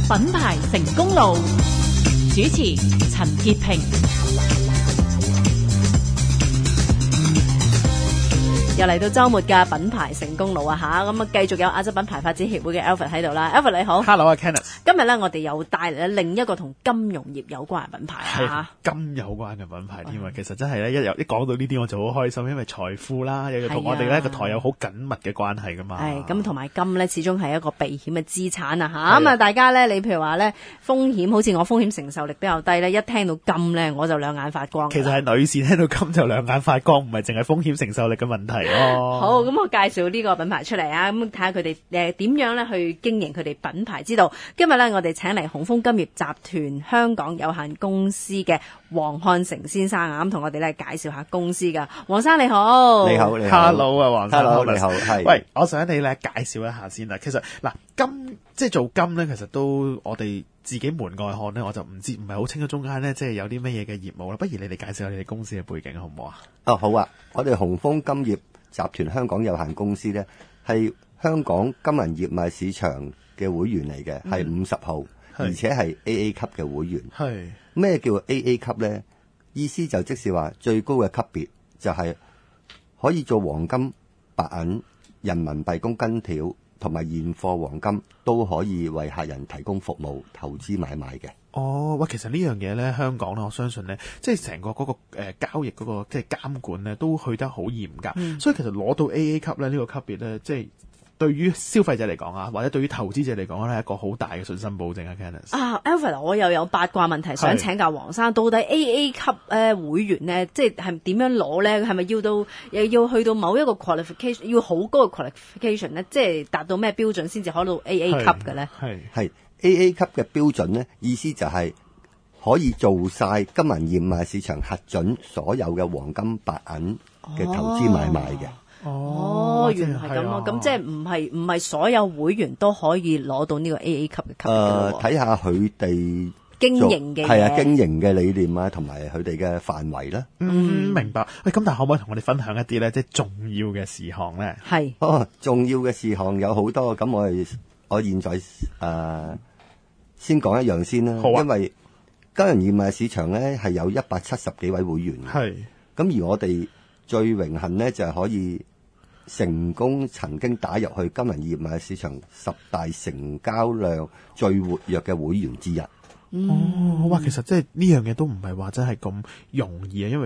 品牌成功路，主持陳潔平。又嚟到週末嘅品牌成功路啊嚇，咁啊繼續有亞洲品牌發展協會嘅 Alfred 喺度啦。Alfred 你好 ，Hello 啊 Kenneth。 今日咧我哋又帶嚟咧另一個同金融業有關嘅品牌啊嚇，金有關嘅品牌添啊。其實真係咧一講到呢啲我就好開心，因為財富啦，又要同我哋咧個台有好緊密嘅關係噶嘛。 係咁，同埋金咧始終係一個避險嘅資產啊嚇。咁啊大家咧，你譬如話咧風險，好似我風險承受力比較低咧，一聽到金咧我就兩眼發光。 其實係女士聽到金就兩眼發光，唔係淨係風險承受力嘅問題咯。 好，咁我介紹呢個品牌出嚟啊，咁睇下佢哋點樣咧去經營佢哋品牌之道。今日咧我哋請嚟鴻豐金業集團香港有限公司嘅黃漢成先生啊，咁同我哋咧介紹下公司噶。黃生你好， 你好，你好 ，Hello 啊，黃生 ，Hello 你好，係。 喂，我想你咧介紹一下先啦。其實嗱，金即係做金咧，其實都我哋自己門外漢咧，我就唔係好清楚中間咧，即係有啲乜嘢嘅業務啦。不如你哋介紹下你哋公司嘅背景好唔好啊？ 哦，好啊，我哋鴻豐金業集團香港有限公司咧，係香港金銀業賣市場嘅會員嚟嘅，係50號，而且係 AA 級嘅會員。 係咩叫 AA 級咧？意思就即是話最高嘅級別就係可以做黃金、白銀、人民幣公斤條同埋現貨黃金都可以為客人提供服務、投資買賣嘅。 哦，喂，其實呢樣嘢咧，香港咧，我相信咧，即係成個嗰個交易嗰個即係監管咧，都去得好嚴格。所以其實攞到 AA 級咧呢個級別咧，即係對於消費者嚟講啊，或者對於投資者嚟講咧，係一個好大嘅信心保證啊 Kenneth。 啊 Alfred， 我又有八卦問題想請教黃生，到底 AA 級會員咧，即係點樣攞咧？係咪又要去到某一個 qualification， 要好高嘅 qualification 咧？即係達到咩標準先至可以到 AA 級嘅咧？ 係 AA 級嘅標準咧，意思就係可以做晒金銀業賣市場核准所有嘅黃金白銀嘅投資買賣嘅。 哦，原來係咁啊！咁即係唔係所有會員都可以攞到呢個 AA 級嘅級別？ 睇下佢哋經營嘅係啊，經營嘅理念啊，同埋佢哋嘅範圍啦。 明白。喂，咁但係可唔可以同我哋分享一啲咧，即係重要嘅事項咧？ 係重要嘅事項有好多。咁我現在先講一樣先啦。因為金銀業賣市場咧係有170幾位會員嘅。 係。 咁而我哋最榮幸咧就係可以成功曾經打入去金銀業賣市場10大成交量最活躍嘅會員之一。 哇！其實即係呢樣嘢都唔係話真係咁容易啊，因為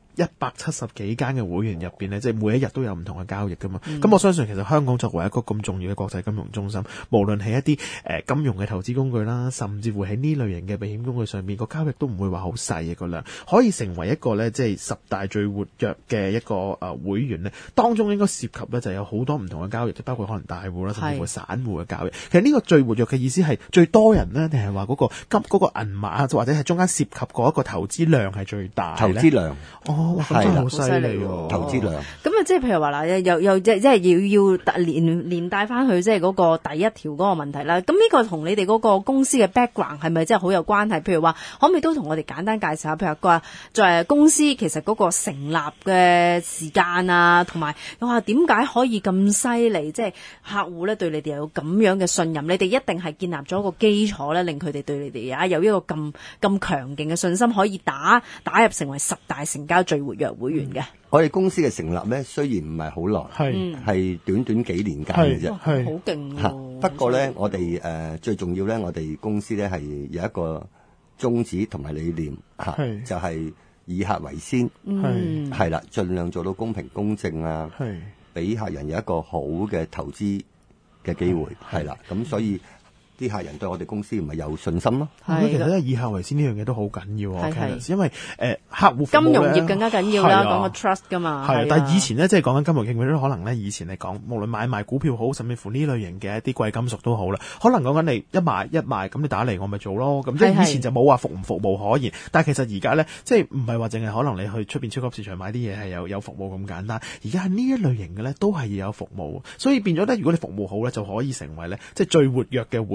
170幾間嘅會員入邊咧，即係每一日都有唔同嘅交易噶嘛。咁我相信其實香港作為一個咁重要嘅國際金融中心，無論係一啲金融嘅投資工具啦，甚至乎喺呢類型嘅避險工具上面，個交易都唔會話好細嘅個量，可以成為一個咧即係10大最活躍嘅一個會員咧，當中應該涉及咧就有好多唔同嘅交易，包括可能大戶啦，甚至乎散戶嘅交易。其實呢個最活躍嘅意思係最多人呢，定係話嗰個銀碼或者係中間涉及嗰一個投資量係最大咧？ 投資量咁真係好犀利喎！ 投資量咁啊，即係譬如話嗱，又即係要連帶翻去即係嗰個第一條嗰個問題啦。咁呢個同你哋嗰個公司嘅 background 係咪真係好有關係？譬如話，可唔可以都同我哋簡單介紹下？譬如話，作為公司其實嗰個成立嘅時間啊，同埋哇點解可以咁犀利？即係客戶咧對你哋有咁樣嘅信任，你哋一定係建立咗一個基礎咧，令佢哋對你哋有一個咁強勁嘅信心，可以打入成為10大成交最活躍會員嘅。 我哋公司嘅成立咧，雖然唔係好耐，係短短幾年間嘅啫， 好勁喎。 不過咧，我哋最重要咧，我哋公司咧係有一個宗旨同埋理念就係以客為先，係啦，盡量做到公平公正啊，俾客人有一個好嘅投資嘅機會，係啦，咁所以啲客人對我哋公司唔係有信心咯。 其實咧以客為先呢樣嘢都好緊要啊，因為客戶服務金融業更加緊要啦，講個 trust 噶嘛。 係，但係以前咧即係講緊金融業都可能咧以前嚟講，無論買賣股票好，甚至乎呢類型嘅一啲貴金屬都好啦，可能講緊你一賣咁你打嚟我咪做咯。咁即係以前就冇話服唔服務可言，但係其實而家咧即係唔係話淨係可能你去出邊超級市場買啲嘢係有服務咁簡單，而家係呢一類型嘅咧都係要有服務，所以變咗咧如果你服務好咧就可以成為咧即係最活躍嘅會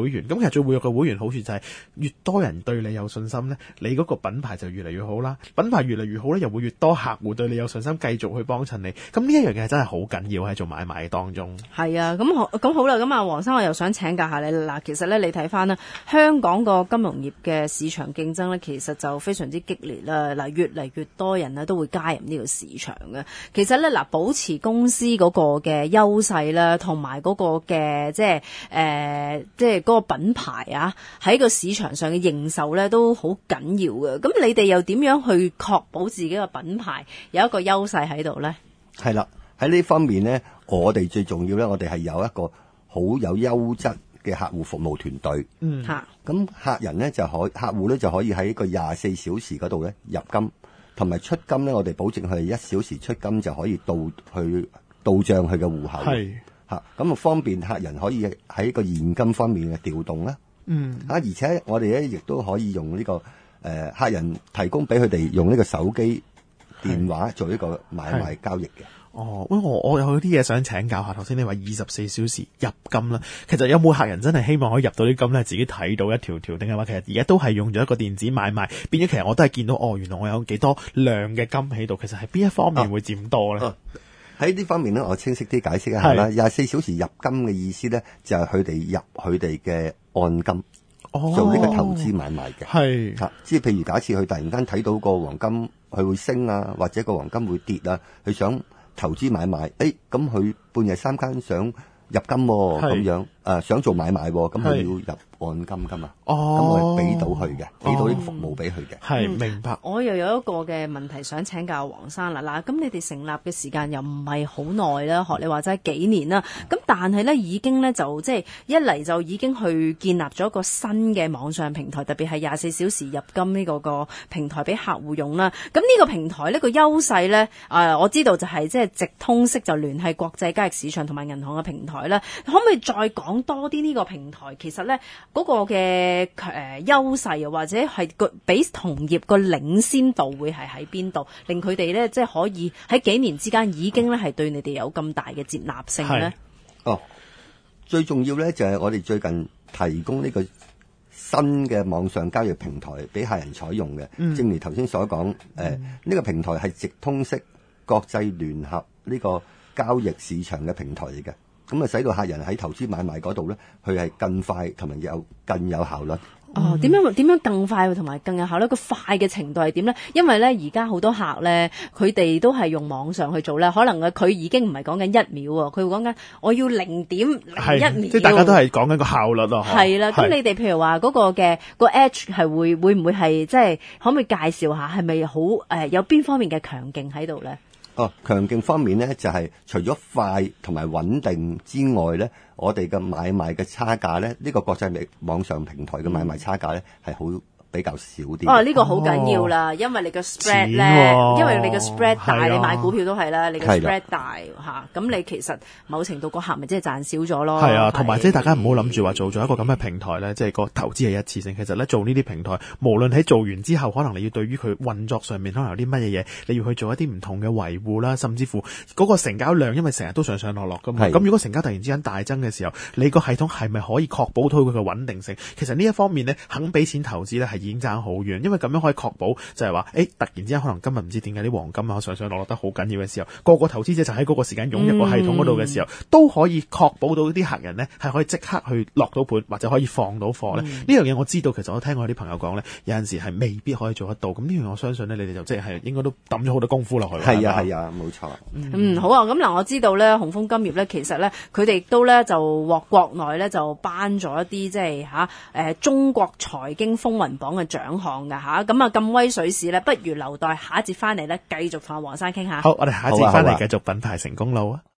會員。咁其實最活躍嘅會員好處就係越多人對你有信心咧，你嗰個品牌就越嚟越好啦。品牌越嚟越好咧，又會越多客戶對你有信心，繼續去幫襯你。咁呢一樣嘢真係好緊要喺做買賣嘅當中。 係啊，咁好啦，咁啊，黃生我又想請教下你嗱，其實咧你睇翻啦，香港個金融業嘅市場競爭咧，其實就非常之激烈啦。嗱，越嚟越多人咧都會加入呢個市場嘅。其實咧嗱，保持公司嗰個嘅優勢啦，同埋嗰個嘅即係嗰個品牌啊，喺個市場上嘅認受咧都好緊要嘅。咁你哋又點樣去確保自己嘅品牌有一個優勢喺度咧？係啦，喺呢方面咧，我哋最重要咧，我哋係有一個好有優質嘅客戶服務團隊。咁客人咧客戶咧就可以喺個24小時嗰度咧入金，同埋出金咧，我哋保證佢1小時出金就可以到賬佢嘅戶口。咁啊方便客人可以喺個現金方面嘅調動啦。而且我哋咧亦都可以用呢個客人提供俾佢哋用呢個手機電話做呢個買賣交易嘅。 我有啲嘢想請教下。頭先你話24小時入金啦，其實有冇客人真係希望可以入到啲金咧，自己睇到一條條，定係話其實而家都係用咗一個電子買賣，變咗其實我都係見到原來我有幾多量嘅金喺度，其實係邊一方面會佔多咧？ 喺呢方面咧，我清晰啲解釋一下啦。24小時入金嘅意思咧，就係佢哋入佢哋嘅按金。做呢個投資買賣嘅，即係譬如假設佢突然間睇到個黃金佢會升啊，或者個黃金會跌啊，佢想投資買賣，咁佢半夜三更想入金咁樣，想做買賣，咁佢要入按金噶嘛，咁我俾到佢嘅，俾到呢個服務俾佢嘅。 明白。 我又有一個嘅問題想請教黃生啦。嗱，咁你哋成立嘅時間又唔係好耐啦，學你話齋幾年啦。咁但係咧已經咧就即係一嚟就已經去建立咗一個新嘅網上平台，特別係24小時入金呢個平台俾客戶用啦。咁呢個平台呢個優勢咧，我知道就係即係直通式就聯繫國際交易市場同埋銀行嘅平台啦。可唔可以再講多啲呢個平台？其實咧嗰個嘅優勢啊，或者係比同業個領先度會係喺邊度，令佢哋咧即係可以喺幾年之間已經咧係對你哋有咁大嘅接納性咧？ 最重要咧就係我哋最近提供呢個新嘅網上交易平台俾客人採用嘅。正如頭先所講，呢個平台係直通式國際聯合呢個交易市場嘅平台嚟嘅。咁啊，使到客人喺投資買賣嗰度咧，佢係更快同埋更有效率。 點樣更快同埋更有效率？個快嘅程度係點咧？因為咧而家好多客咧，佢哋都係用網上去做咧，可能佢已經唔係講緊1秒喎，佢會講緊我要0.01秒。 即係大家都係講緊個效率咯。 係啦，咁你哋譬如話嗰個嘅個 edge 係會唔會係即係可唔可以介紹下係咪好有邊方面嘅強勁喺度咧？ 強勁方面咧，就係除咗快同埋穩定之外咧，我哋嘅買賣嘅差價咧，呢個國際網上平台嘅買賣差價咧係好比較少啲。呢個好緊要啦，因為你個 spread 咧，因為你個 spread 大，你買股票都係啦，你個 spread 大嚇，咁你其實某程度個客咪即係賺少咗咯。 係啊，同埋即係大家唔好諗住話做咗一個咁嘅平台咧，即係個投資係一次性。其實咧做呢啲平台，無論喺做完之後，可能你要對於佢運作上面可能有啲乜嘢嘢，你要去做一啲唔同嘅維護啦，甚至乎嗰個成交量，因為成日都上上落落噶嘛。咁如果成交突然之間大增嘅時候，你個系統係咪可以確保到佢嘅穩定性？其實呢一方面咧，肯俾錢投資咧係已經爭好遠，因為咁樣可以確保就係話，突然之間可能今日唔知點解啲黃金啊上上落落得好緊要嘅時候，個投資者就喺嗰個時間湧入個系統嗰度嘅時候，都可以確保到啲客人呢係可以即刻去落到盤或者可以放到貨咧。呢樣嘢我知道，其實我聽我啲朋友講咧，有陣時係未必可以做得到。咁呢樣我相信咧，你哋就即係應該都抌咗好多功夫落去。係啊，冇錯。好啊。咁嗱，我知道咧，鴻豐金業咧，其實咧，佢哋都咧就獲國內咧就頒咗一啲即係中國財經風雲榜嘅獎項㗎嚇。咁啊咁威水史咧，不如留待下一節翻嚟咧，繼續同阿黃生傾下。好，我哋下一節翻嚟繼續品牌成功路啊！